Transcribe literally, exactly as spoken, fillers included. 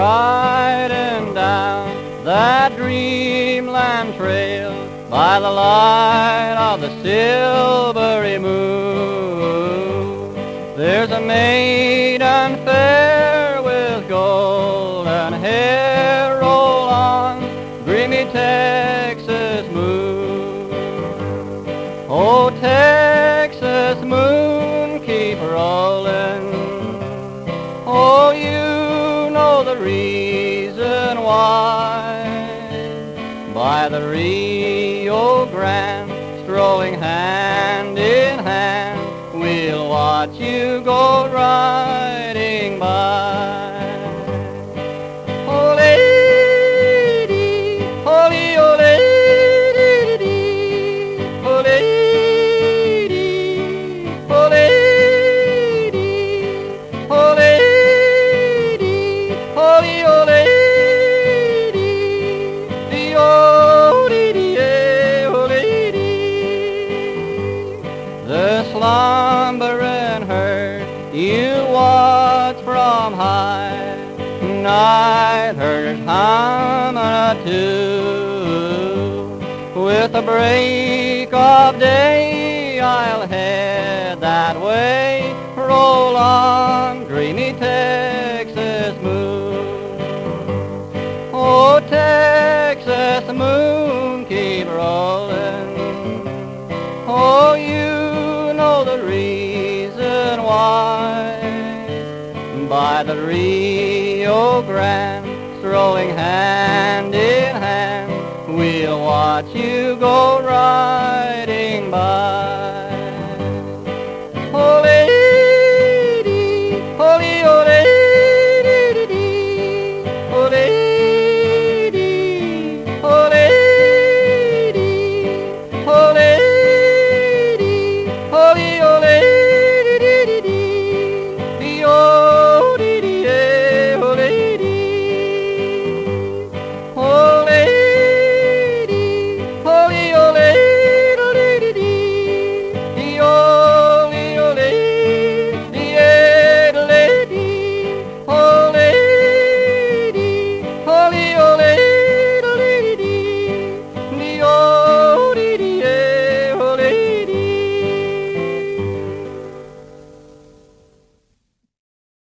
riding down that dreamland trail by the light of the silvery moon. There's a maiden fair with golden hair, roll on, dreamy Texas moon. Oh, Texas moon, keep rolling. Oh, you know the reason why. By the Rio Grande, strolling hand in hand, we'll watch you go riding by. Oh, lady, holy, oh, lady, oh, lady, oh, lady, oh, lady, holy, oh, lady, the oh, lady, eh, oh, lady. The slumbering herd you watch from high, night herders humming a tune. With the break of day I'll head that way, roll on, dreamy Texas moon. Oh, Texas moon, keep rolling. Oh, you know the reason why. By the Rio Grande, strolling hand in hand, we'll watch you go riding by.